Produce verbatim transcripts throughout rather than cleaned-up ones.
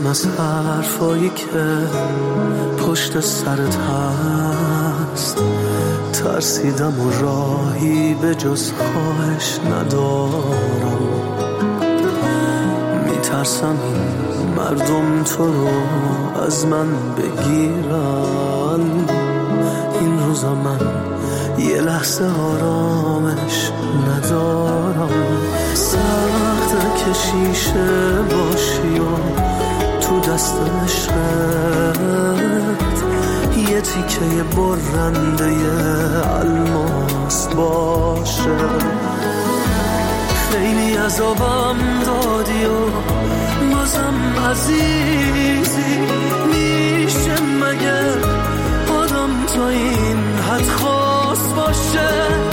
از حرفایی که پشت سرت هست، ترسیدم و راهی به جز خواهش ندارم. میترسم این مردم تو رو از من بگیرن. این روزا من یه لحظه آرامش ندارم. سخته که شیشه باشی و تو دست عشقت یه تیکه برنده الماس باشه. خیلی عذابم دادی و بازم عزیزی، میشه مگه آدم تا این حد خاص باشه؟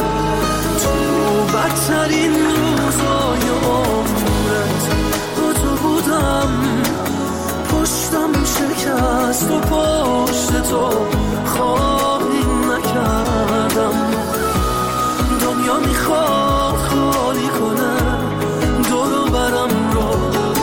تو بدترین روزای عمرت با تو بودم، پشتم شکست و پشت تو خواهی نکردم. دنیا میخواد خالی کنه دورو برم رو،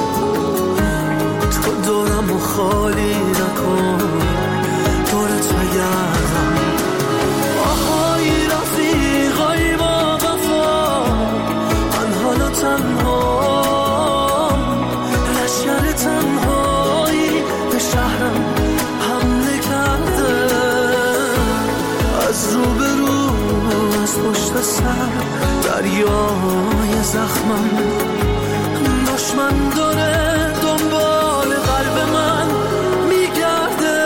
تو دورم و خالی نکن، دورت بگردم. آهای رفیقای با وفا، من حالا تنهام، لشکر تنهایی به شهرم حمله کرده. از رو به رو از پشت سر دریای زخمم، دشمن داره دنبال قلب من میگرده.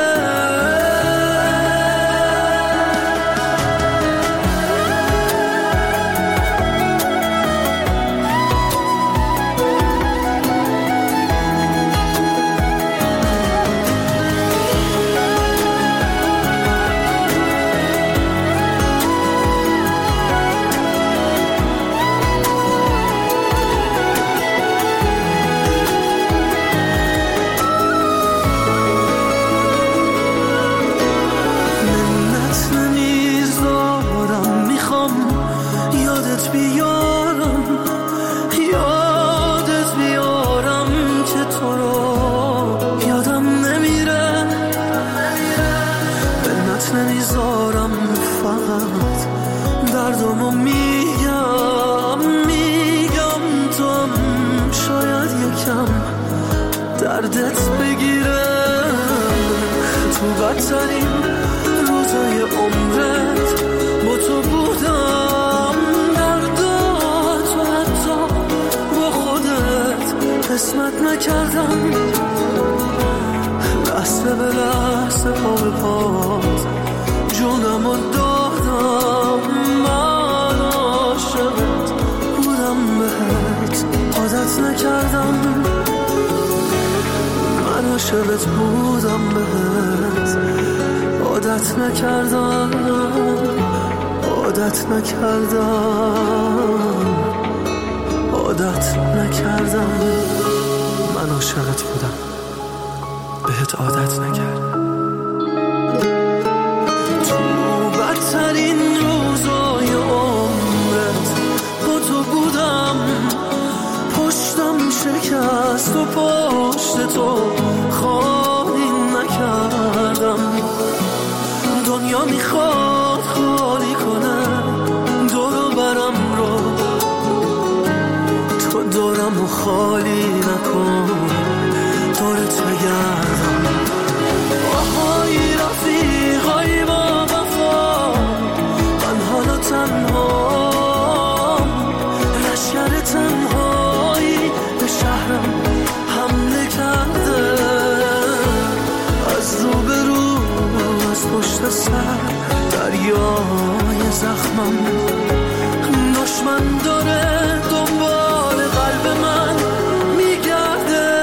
دردت بگیره تو بدترین روزای عمرت با تو بودم. درداتو حتی با خودت قسمت نکردم. لحظه به لحظه پا به پات جونمو دادم. من عاشقت بودم بهت عادت نکردم. من عاشقت بودم بهت عادت نکردم. عادت نکردم عادت نکردم. من عاشقت بودم بهت عادت نکردم. تو بدترین روزای عمرت با تو بودم، پشتم شکست و پشت تو خواهی نکردم. دنیا میخواد خالی کنه دورو برم رو، تو دورم و خالی نکن، دورت بگردم. آهای رفیقای با وفا، من حالا تنهام، لشکر تنهایی به شهرم حمله کرده. از رو به رو از پشت سر دریای زخمم، دشمن داره دنبال قلب من میگرده.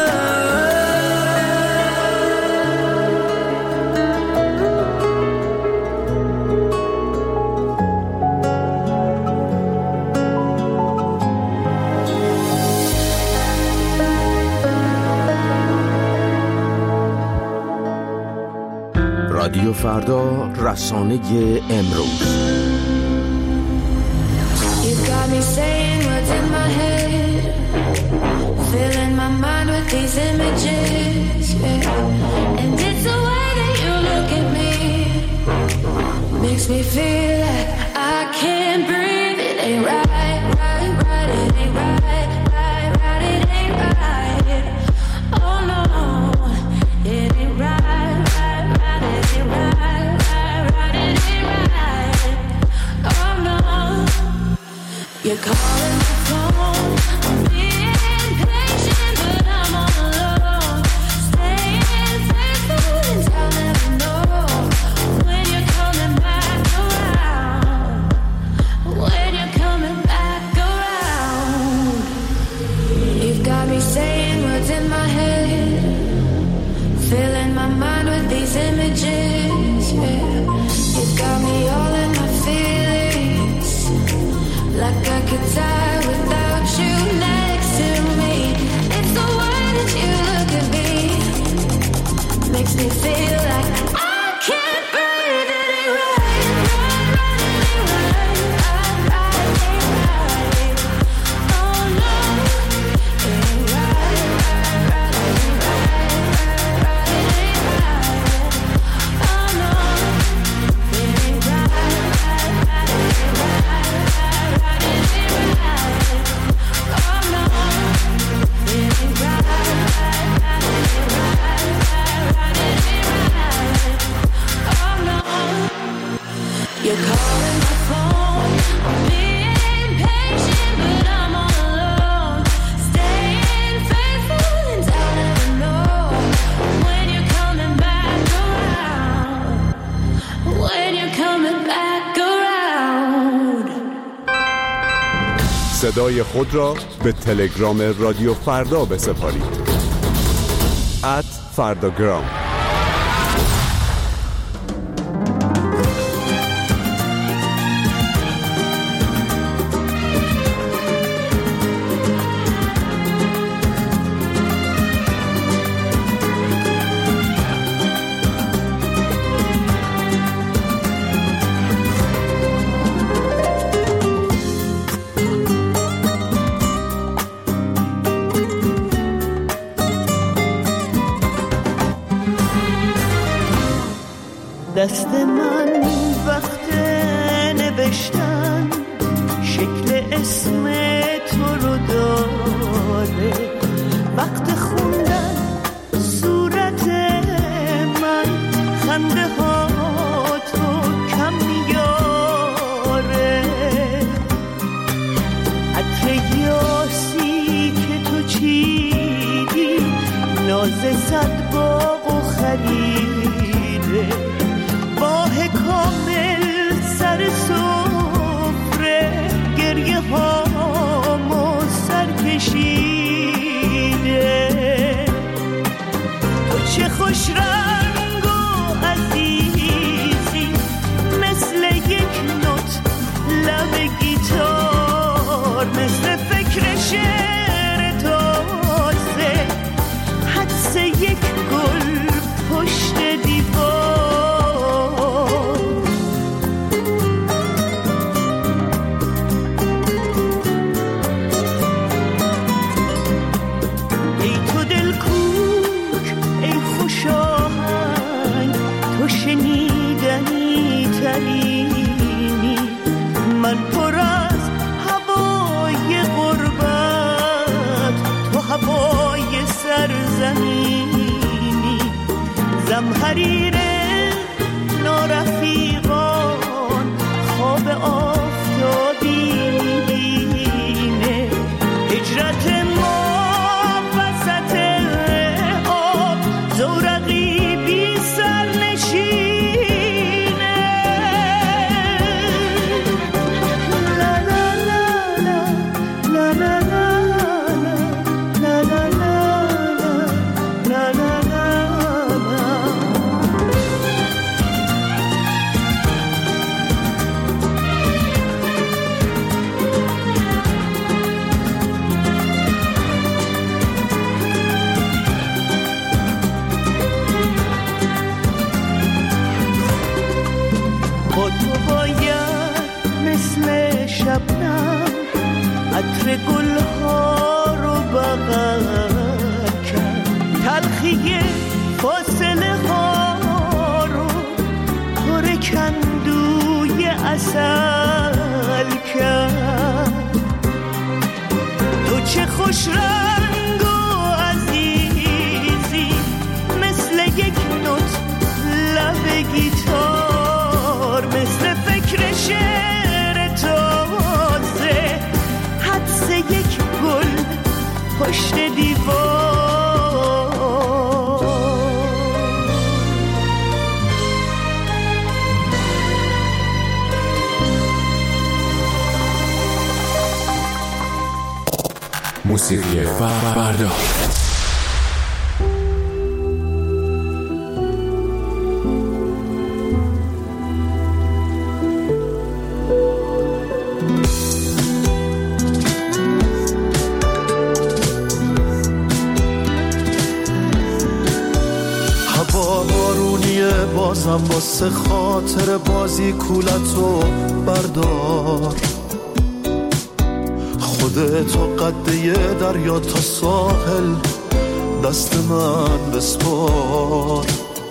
رادیو فردا، رسانه امروز. You got me saying what's in my head. Filling my mind with these images, yeah. And it's the way that you look at me, makes me feel like I can't breathe. It ain't right, right, right, it ain't right, right, right, it ain't right. Oh no, it ain't right, right, right, it ain't right, right, right, it ain't right. Oh no, you're calling my phone, I'm being patient, but I'm all alone. Staying faithful and I'll never know when you're coming back around. When you're coming back around, you've got me saying words in my head, filling my mind with these images, yeah. You've got me all in my feelings, like I could die without you next to me. It's the way that you look at me, makes me feel like I can't breathe. It ain't right, right, right, it ain't right, right, right, it ain't right. Oh no, it ain't right, right, right, it ain't right, right, right, it ain't right. Oh no, it ain't right, right, right, it ain't right, right, right, it ain't right. Oh no, it ain't right, right, right, it ain't right, right, right, it ain't right. Oh no, you're calling my phone, I'm being patient, but I'm all alone. Staying faithful and I'll never know when you're coming back around. When you're coming back around. صدای خود را به تلگرام رادیو فردا بسپارید. ات فرداگرام. دست من وقت نوشتن شکل اسم تو رو داره، وقت خوندن صورت من خنده ها تو کم میاره. عطر یاسی که تو چیدی ناز صد باغ و خریده، ماه کامل سر سفره گریه هامو سر کشیده. تو چه خوش رنگ و عزیزی، مثل یک نوت لب گیتار، مثل فکر شعر تازه، حدس یک گل پشت دیوار. شنیدنی ترینی، من پر از هوای غربت، تو هوای سرزمینی. زمحریر نارفیقان خواب آفتابی میبینه، هجرت ما وسط آب زورقی بی سر نشینه. لا لا لا لا لا لا لا لا لا لا لا. با تو باید مثل شبنم عطر گلها رو بغل کرد، تلخی فاصله ها رو پر کندوی عسل کرد. تو چه خوش رنگ و عزیزی، مثل یک نوت لب گیتار، مثل فکر شعر تازه، حدس یک گل پشت دیوار. موسیقی فردا. هوا بارونیه، بازم واسه خاطر بازی کولتو بردار. خودتو قد یه دریا تا ساحل دست من بسپار.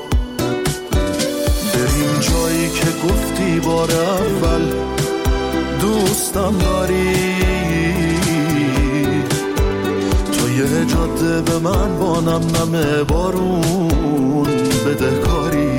بریم جایی که گفتی بار اول دوستم داری. تو یه جاده به من با نم نم بارون بدهکاری.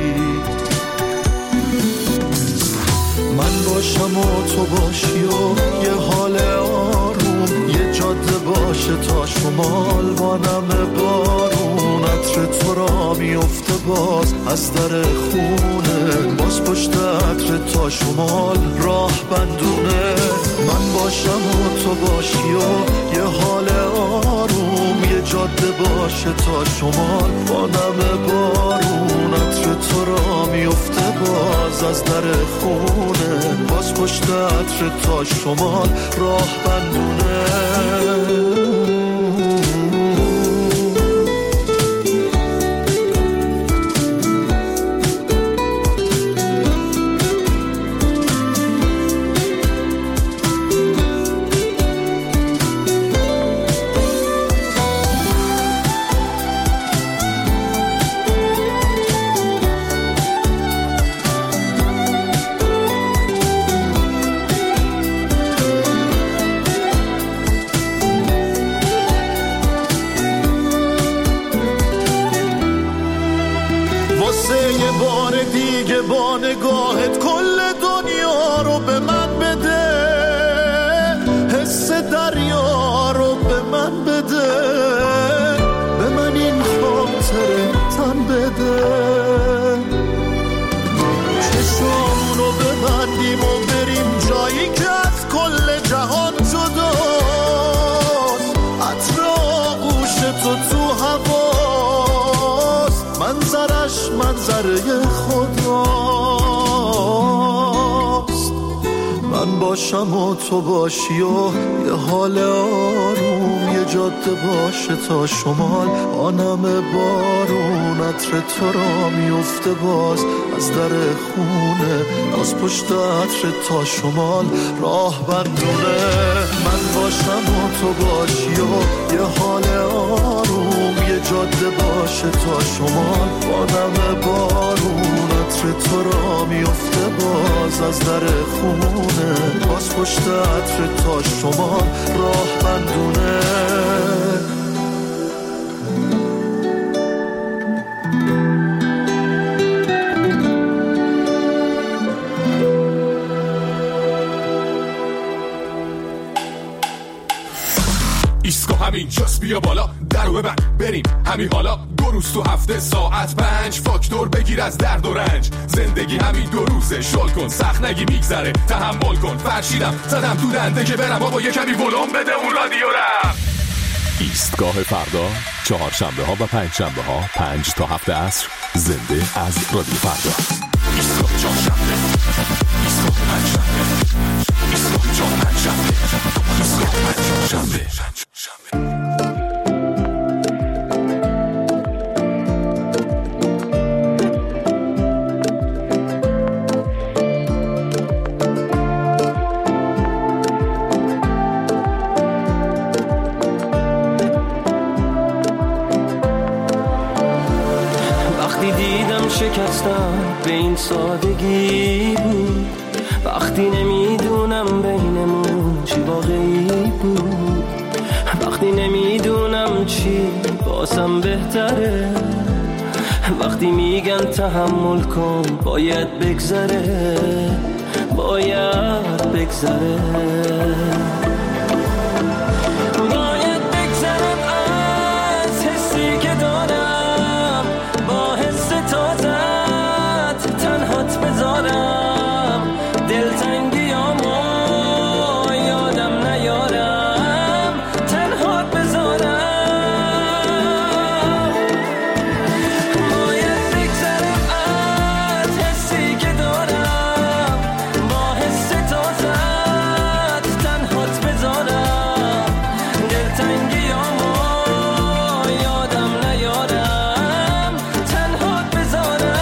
من باشم و تو باشی و یه حال آروم، یه جاده باشه تا شمال با نم بارون. عطر تو را میفته باز از در خونه، باز پشت عطر تا شمال راه بندونه. من باشم و تو باشی و یه حال آروم، یه جاده باشه تا شمال با نم بارون. عطر تو را میفته باز از در خونه، باز پشت عطر تا شمال راه بندونه. با نگاهت کل دنیا رو به من بده، حس دریا رو به من بده، به من این خاطره تن بده. چشمونو ببندیم و بریم جایی که از کل جهان جداست. عطر آغوش تو تو هواست، منظرش منظره خداست. من باشم و تو باشی و یه حال آروم، یه جاده باشه تا شمال آنم بارون. عطر تو را میفته باز از در خونه، باز پشت عطر تا شمال راه بندونه. من باشم و تو باشی و یه حال آروم، یه جاده باشه تا شمال آنم بارون. عطر تو را میفته باز از در خونه، باز پشت عطر تا شمال راه بندونه. ایسکو همین جاست، بیا بالا درو ببند بریم همین حالا. دو روز تو هفته ساعت پنج، فاکتور بگیر از درد و رنج. زندگی همین دو روزه، شل کن سخت نگی میگذره، تحمل کن. فرشیدم زدم تو دنده که برم بابا یه کمی ولوم بده اون رادیو را. ایستگاه فردا، چهارشنبه ها و پنج شنبه ها پنج تا هفت عصر، زنده از رادیو فردا. ایستگاه چهارشنبه، ایستگاه پنج شنبه، ایستگاه چهار پنج شنبه، ایستگاه پنج شنبه. به این سادگی بود، وقتی نمیدونم بینمون چی واقعی بود، وقتی نمیدونم چی بازم بهتره، وقتی میگن تحمل کن باید بگذره، باید بگذره، باید بگذرم از حسی که دارم، با حس تازت تنهات بذارم، دلتنگیامو یادم نیارم، تنهات بذارم، باید بگذرم از حسی که دارم، با حس تازت تنهات بذارم، دلتنگیامو یادم نیارم، تنهات بذارم.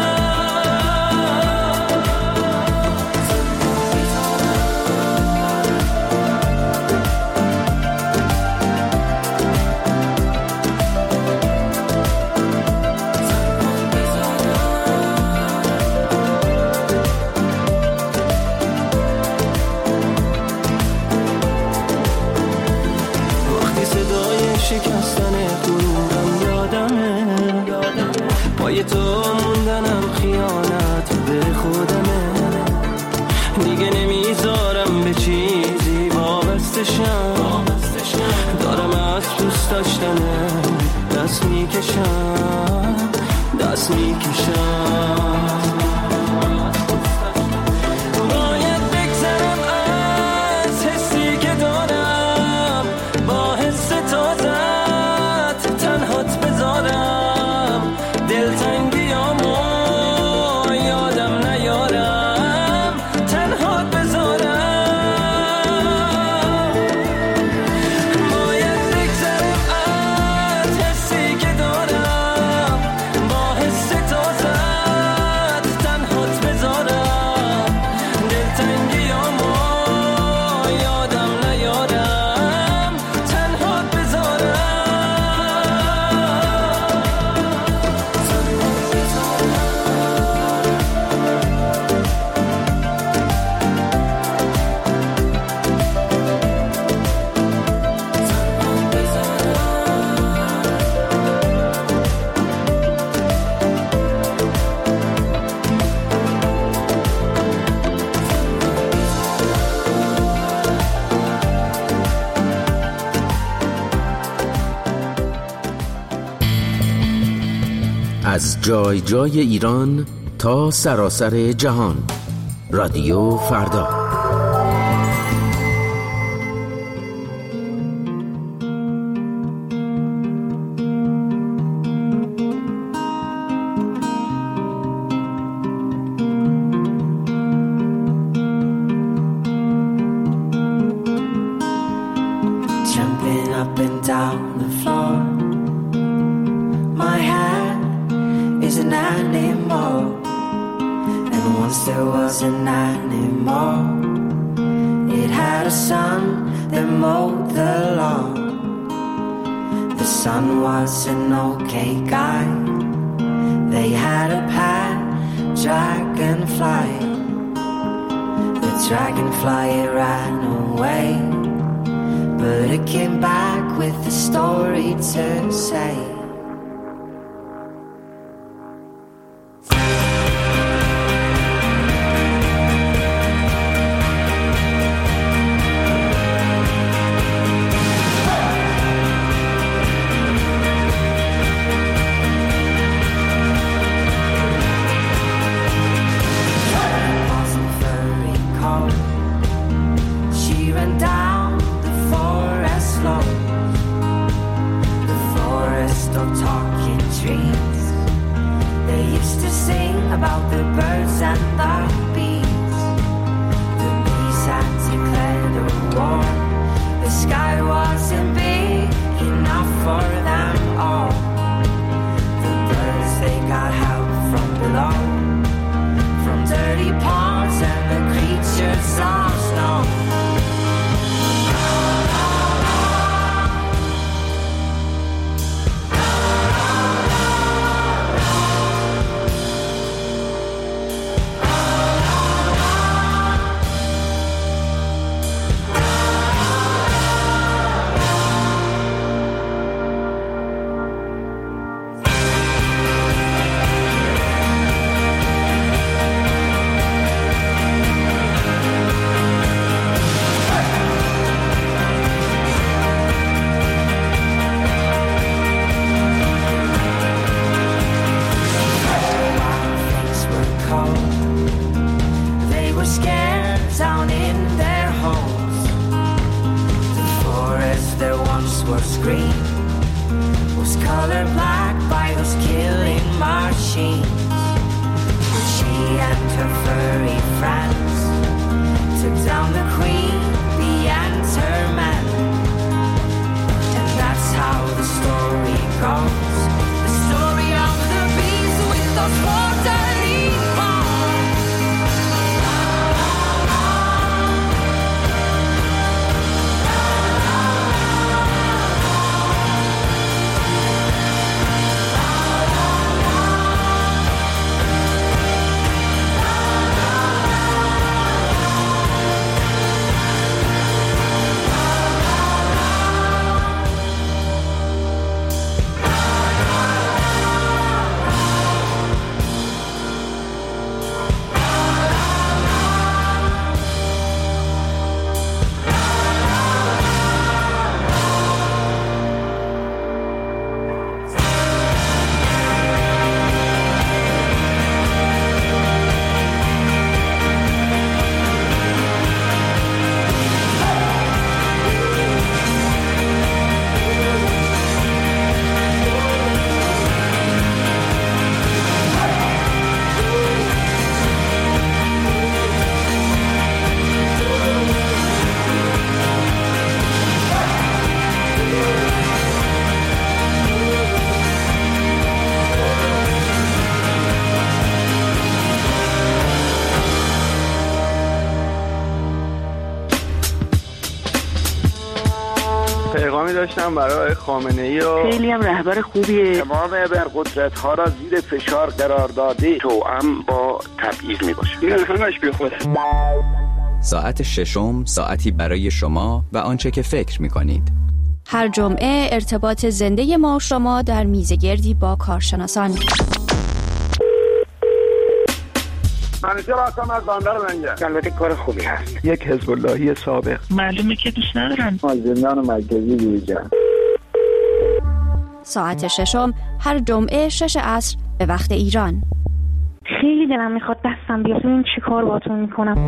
وقتی صدای شکستن غرورم یادمه، پای تو موندنم خیانت به خودمه، دیگه نمیذارم به چیزی وابسته شم، دارم از دوست داشتنه دست میکشم، دست میکشم، باید بگذرم از حسی که دارم، با حس تازت تنهات بذارم، دلتنگیامو یادم نیارم، تنهات بذارم، باید بگذرم از حسی که دارم، با حس تازت تنهات بذارم، دلتنگیامو یادم نیارم، تنهات بذارم. از جای جای ایران تا سراسر جهان، رادیو فردا. Jumping up and down the floor, my hat is an animal, and once there was an animal. It had a son that mowed the lawn. The son was an okay guy. They had a pet dragonfly. The dragonfly ran away, but it came back with a story to say. She ran down the forest slope, the forest were scared down in their homes. The forest there once was green was colored black by those killing machines. But she and her furry friends took down the queen, the enter man. And that's how the story goes. The story of the beast with those watery hearts. پیغامی داشتم برای خامنه‌ای و خیلی هم رهبر خوبیه. تمام ابرقدرت ها را زیر فشار قرار داده توأم با تبعیض میباشه. این همش بی خوده. ساعت ششم ساعتی برای شما و آنچه که فکر میکنید. هر جمعه ارتباط زنده ما و شما در میزگردی با کارشناسان. منیجر آسام از باندر منجه. البته کار خوبی هست. یک حزب اللهی سابق. معلومه که دوست ندارن. زندان مرکزی دیویژن. ساعت ششم هر جمعه شش عصر به وقت ایران. خیلی دلم میخواد دستم بیاد ببین چی کار باتون میکنم.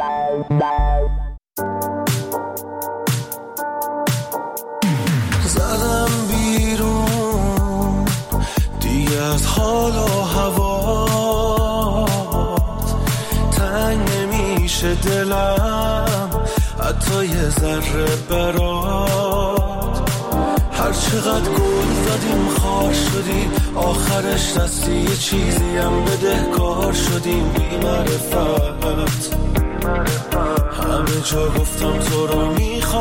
زدم بیرون دیگه از حال و هوا تنگ نمیشه دلم حتی یه ذره برات. هر چقدر گل زدیم خار شدیم آخرش دستی یه چیزی هم بدهکار شدیم. بی معرفت همه جا گفتم تو رو میخوام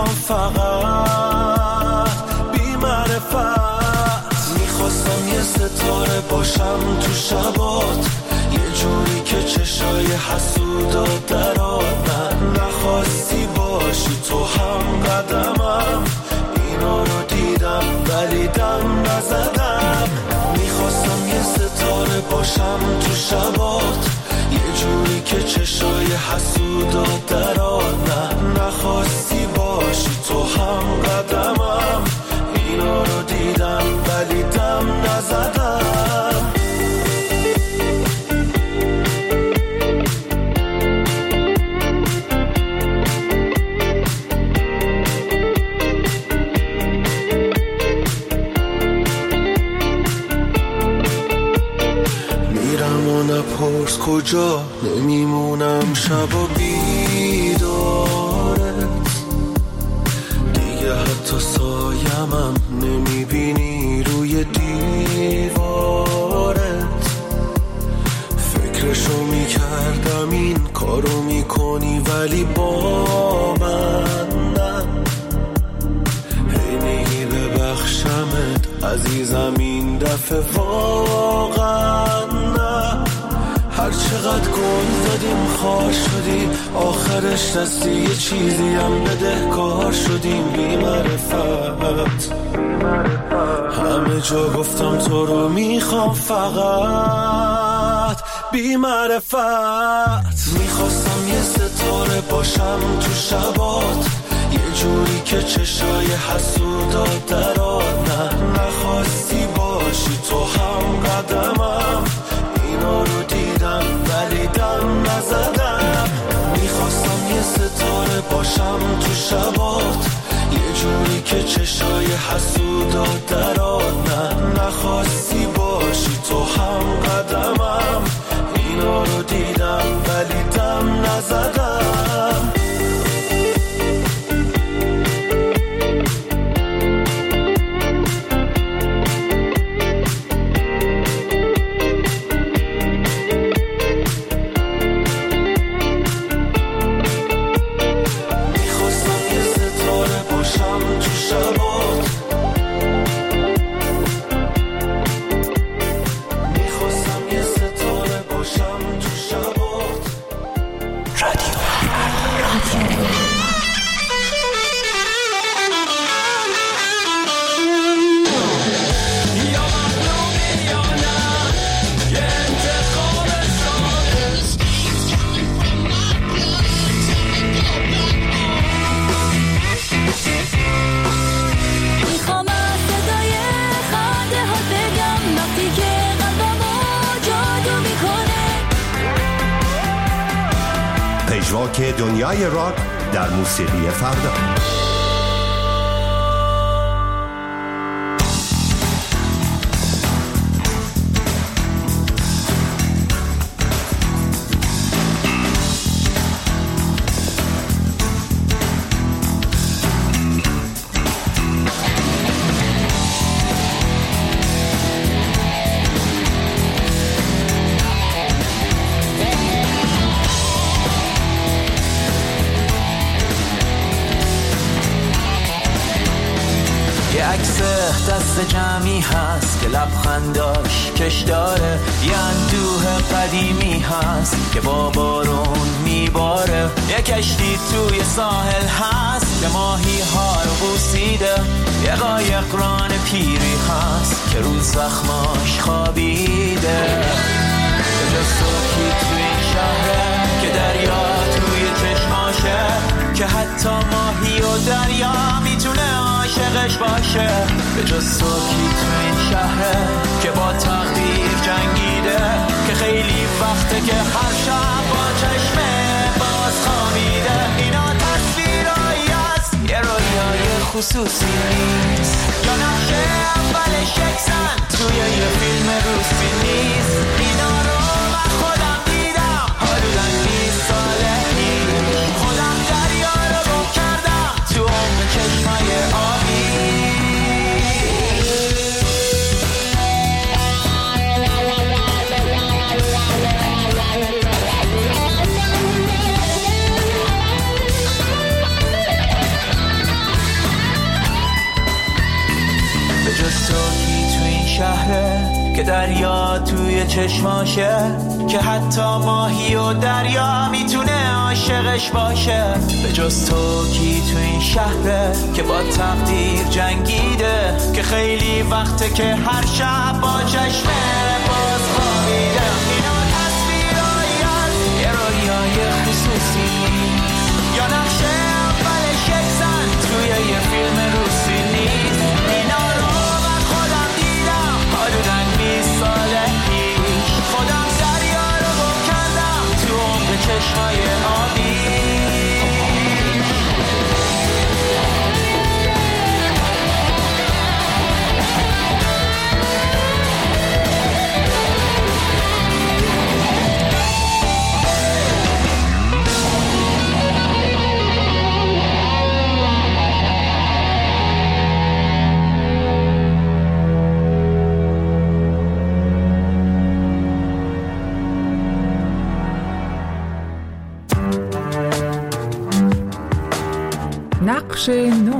فقط. بی معرفت میخواستم یه ستاره باشم تو شبات یه جوری که چشای حسودا درات. من نخواستی باشی تو هم قدمم اینا رو دیدم ولی دم نزدم. میخواستم یه ستاره باشم تو شبات یه جوری که چشای حسودا درات. نه نخواستی باشی تو هم قدمم اینا رو دیدم ولی دم نزدم. نپرس کجا نمیمونم شب و بیدارت دیگه حتی سایمم نمیبینی روی دیوارت. فکرشو میکردم این کارو میکنی ولی با من نه. هی میگی ببخشمت عزیزم این دفعه واقعا نه. هر چقدر گل زدیم خار شدیم آخرش دستی یه چیزی هم بدهکار شدیم. بی معرفت همه جا گفتم تو رو میخوام فقط. بی معرفت میخواستم یه ستاره باشم تو شبات یه جوری که چشای حسودا درات. نه نخواستی باشی تو هم قدمم اینا رو دیدم ولی دم نزدم. میخواستم برنامه دنیای راک در موسیقی فردا. دست جمعی هست که لبخنداش کش داره، یه اندوه قدیمی هست که با بارون میباره، یه کشتی توی ساحل هست که ماهی ها رو بوسیده، یه قایق ران پیری هست که رو زخماش خوابیده. به جز صبحی توی این شهره که دریا توی چشماشه، که حتی ماهی و دریا میتونه عاشقش باشه. به جز صبحی تو این شهره که با تقدیر جنگیده، که خیلی وقته که هر شب با چشم باز خوابیده. اینا تصویرایی هست، یه رویای خصوصی نیست، یا نقشه اولش یک زن توی یه فیلم روسی نیست. اینا رو من خودم دیدم حدوداً بیست ساله پیش، خودم دریا رو گم کردم تو عمق چشمای آبی. به جز تو کی تو این شهره که دریا توی چشماشه، که حتی ماهی و دریا میتونه عاشقش باشه. به جز تو کی تو این شهره که با تقدیر جنگیده، که خیلی وقته که هر شب با چشم باز خوابیده. اینا تصویرایی هست، یه رویای خصوصی نیست، یا نقشه اولش یک زن توی یه فیلم روسی نیست. اینا رو من خودم دیدم حدوداً بیست ساله پیش، خودم دریا رو گم کردم تو عمق چشمای آبی. نقش نو.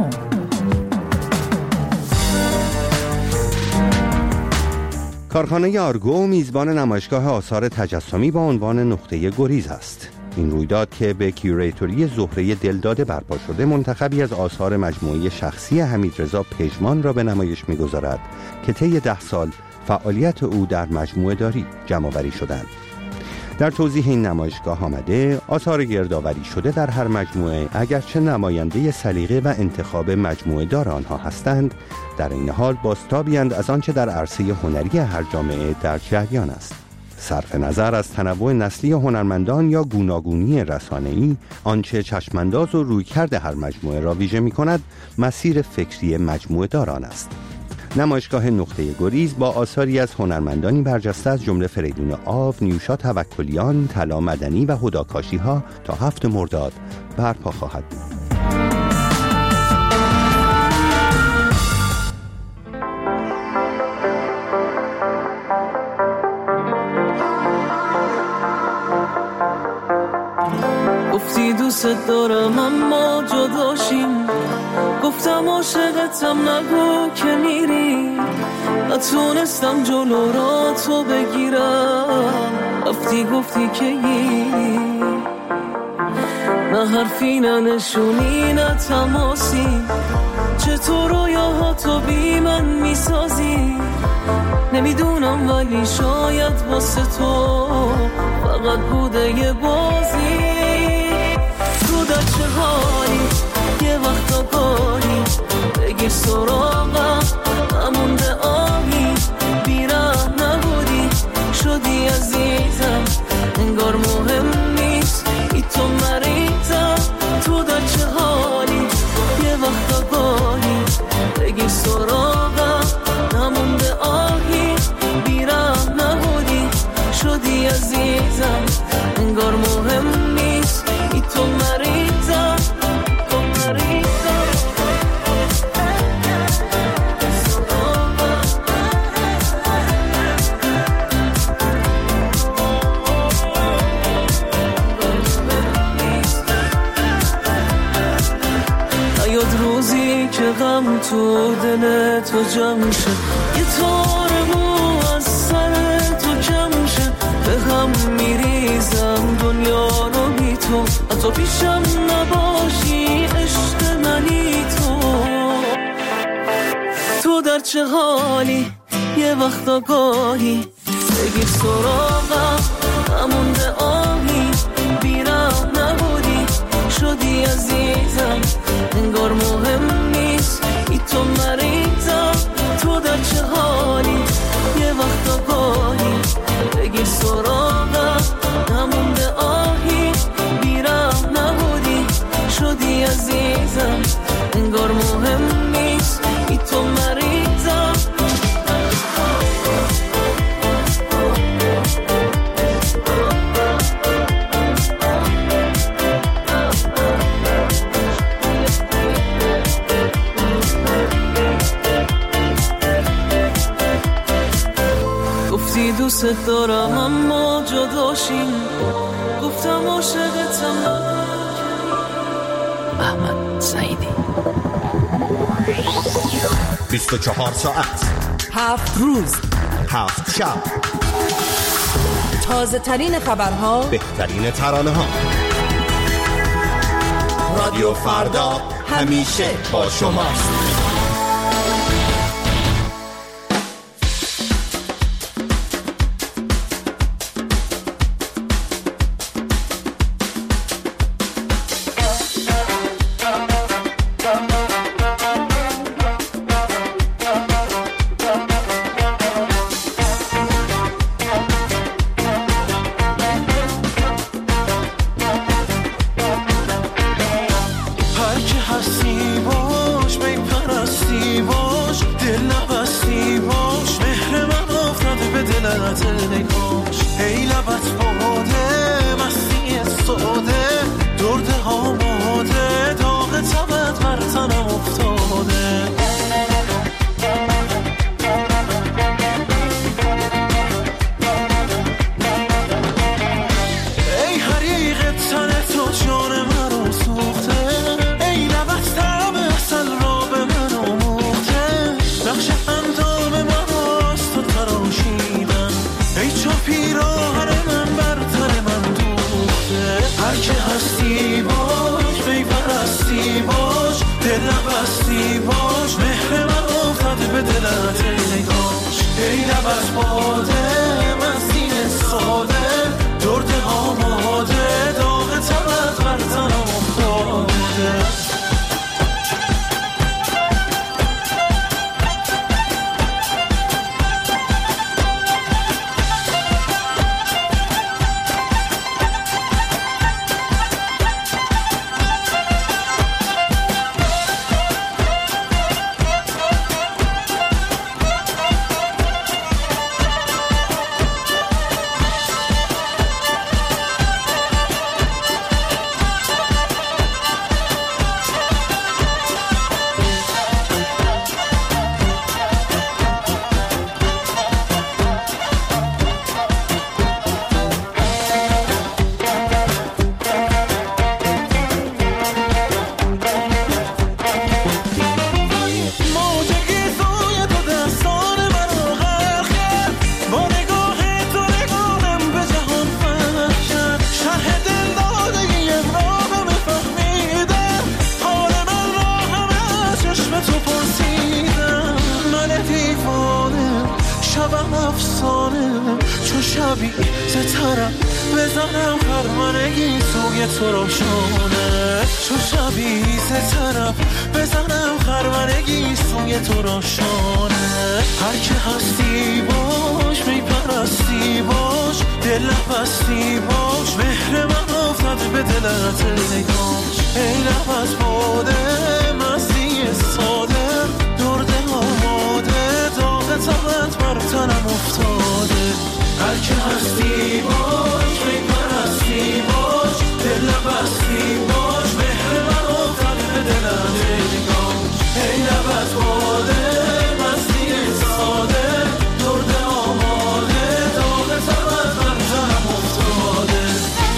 کارخانه آرگو میزبان نمایشگاه آثار تجسمی با عنوان نقطه گریز است. این رویداد که به کیوریتوری زهره دلداده برپا شده، منتخبی از آثار مجموعه شخصی حمیدرضا پژمان را به نمایش می‌گذارد که طی ده سال فعالیت او در مجموعه داری جمع‌آوری شدند. در توضیح این نمایشگاه آمده آثار گردآوری شده در هر مجموعه اگرچه نماینده سلیقه و انتخاب مجموعه دار آنها هستند، در این حال بازتابی‌اند از آنچه در عرصه هنری هر جامعه در جریان است. صرف نظر از تنوع نسلی هنرمندان یا گوناگونی رسانه‌ای، آنچه چشمانداز و رویکرد هر مجموعه را ویژه می‌کند مسیر فکری مجموعه داران است. نمایشگاه نقطه گریز با آثاری از هنرمندانی برجسته از جمله فریدون آو، نیوشا توکلیان، طلا مدنی و هدی کاشی‌ها تا هفت مرداد برپا خواهد بود. گفتی دوست دارم اما جداشیم، گفتم عاشقتم نگو که میری، نتونستم جلو را تو بگیرم، رفتی گفتی که گیری، نه حرفی نه نشونی نه تماسی، چطور رویاهاتو بی من میسازی، نمیدونم ولی شاید واسه تو فقط بوده یه بازی. تو در چه حالی یه وقتا گاهی بگیر سراغم، نمونده آهی بیرم نبودی شدی عزیزم، انگار مهم نیست ای تو مریض سراغم نمونده آهی بیرم نبودی شدی عزیزم انگار مهم نیست ای تو مریضم تو مریضم روزی که غم تو دل تو جمع شه یه تار مو از سر تو کم شه به هم میریزم دنیا رو بی تو حتی پیشم نباشی عشق منی تو تو در چه حالی یه وقت آگاهی بگیر سراغم نمونده آهی بیرم نبودی شدی عزیزم انگار مهم نیست ای تو مریضم تو در چه حالی یه وقت آگاهی بگیر سراغم نمونده آهی بیرم نبودی شدی عزیزم انگار مهم نیست ای تو مریضم دوست دارم اما جداشیم گفتم عاشقتم احمد سعیدی بیست و چهار ساعت هفت روز هفت شب تازه ترین خبرها بهترین ترانه ها رادیو فردا همیشه با شماست. شبی ستارم بزنم خرمنگی سوی تو روشانه چو شبی ستارم بزنم خرمنگی سوی تو روشانه هر که هستی باش میپرستی باش دل نبستی باش مهر من افتاد به دلت نگاش ای لب از باده مستی ساده درده ها که هستی باش، می پرستی باش، دل نبستی باش، مهر من و قلب دلم نگاش. ای لبت باده مستی ساده، درد آماده داغ تبت بر تنم افتاده.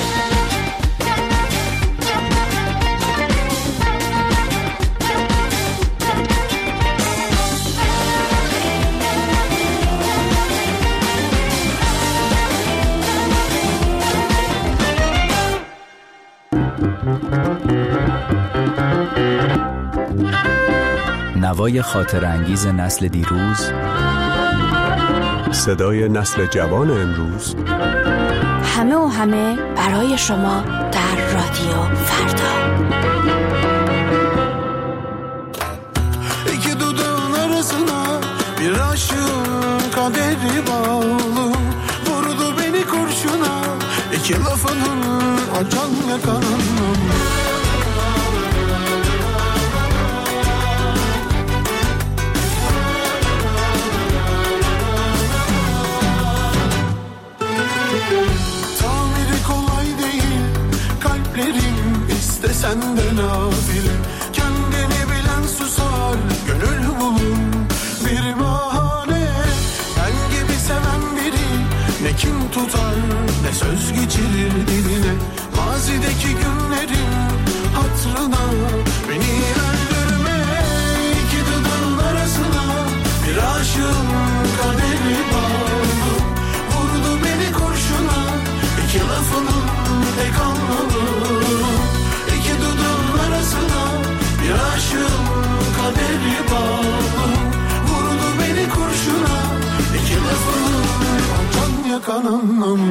نوای خاطر انگیز نسل دیروز، صدای نسل جوان امروز، همه و همه برای شما در رادیو فردا. İki dudağın arasına bir aşığın kaderi bağlı, vurdu beni kurşuna iki lafının acan yakanın. İstesen de nafile, kendini bilen susar, gönül bulun bir bahane. Ben gibi seven biri ne kim tutar ne söz geçirir diline. Mazideki günlerin hatırına beni öldürme. İki dudağın arasına bir aşığın kaderi bağlı, vurdu beni kurşuna iki lafının tek anlamı. Bir aşığın kaderi bağlı, vurdu beni kurşuna iki lafını can yakan anlamı.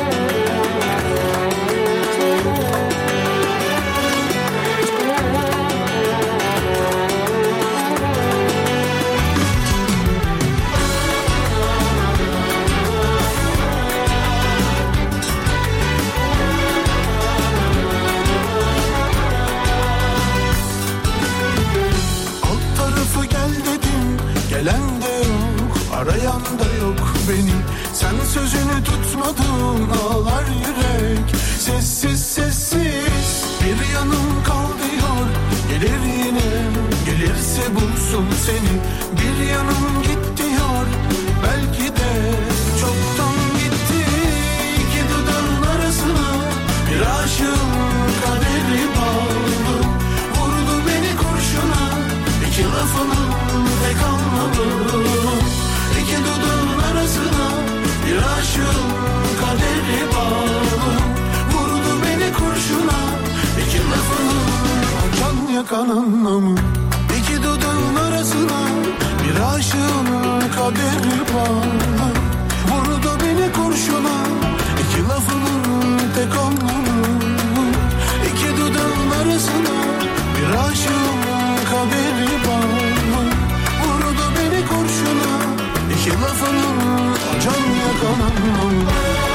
Gelen de yok, arayan da yok beni. Sen sözünü tutmadın, ağlar yürek. Sessiz sessiz bir yanım kal diyor. Gelir yine, gelirse bulsun seni. Bir yanım git diyor, belki de çoktan gitti. İki dudağın arasına bir aşığın kaderi bağlı, vurdu beni kurşuna iki lafının tek anlamı. İki dudağın arasına bir aşığın kaderi bağlı, vurdu beni kurşuna iki lafının can yakan anlamı. İki dudağın arasına bir aşığın kaderi bağlı, vurdu beni kurşuna iki lafının tek anlamı. İki dudağın arasına bir aşığın kaderi bağlı, vurdu beni kurşuna iki lafının can yakan anlamı.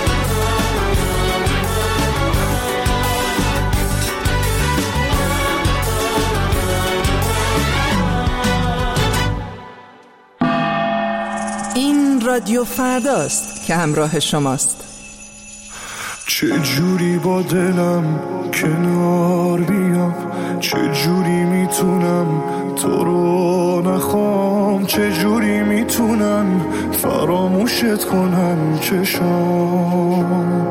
این رادیو فرداست که همراه شماست. چه جوری با دلم کنار بیام، چه جوری میتونم تو رو نخوام، چه جوری میتونم فراموشت کنم چشام.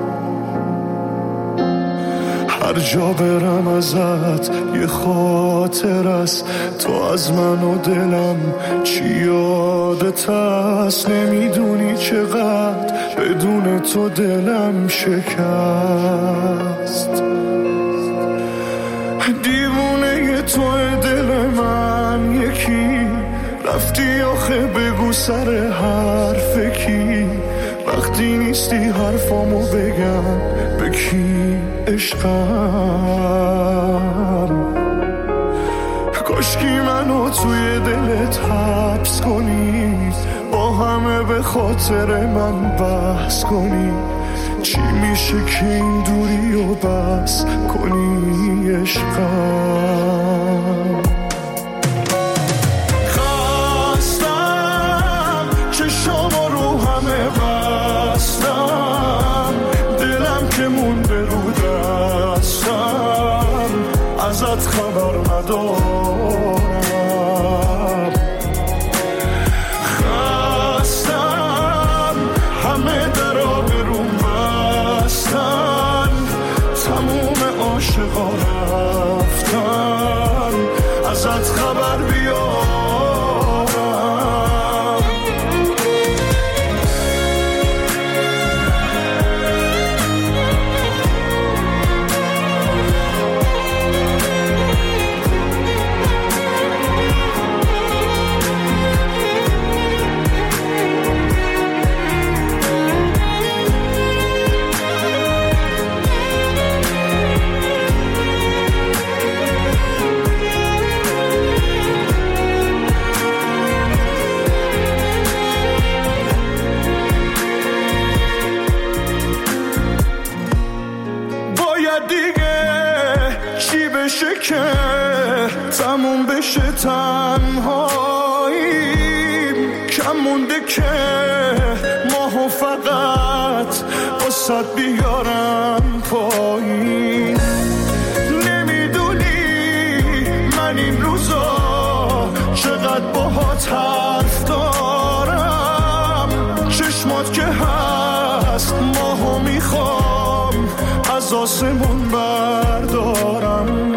هر جا برم ازت یه خاطر است، تو از من و دلم چی یادت هست. نمیدونی چقدر بدون تو دلم شکست. دیوونه توی دل من یکی، رفتی آخه بگو سر حرف کی. وقتی نیستی حرفامو بگم به کی عشقم. کاشکی منو توی دلت حبس کنی، با همه به خاطر من بحث کنی. چی میشه که این دوری و بس کنی عشقم. خواستم چشام رو همه بستم، ازت خبر ندارم. خستم همه درا برون بستن، تموم عاشقا رفتن، ازت خبر بیارم. که تموم بشه تنهاییم، کم مونده که ماهو فقط واسد بیارم پایین. نمیدونی من این روزا چقدر باهات حرف دارم، چشمات که هست ماهو میخوام از آسمون بردارم.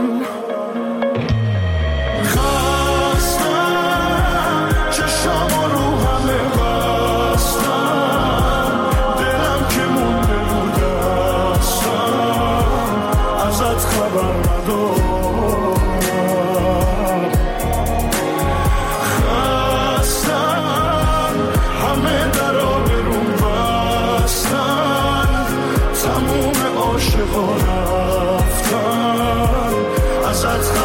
خبر ندارم. خستم همه درا برون بستن، تموم عاشقا رفتن، ازت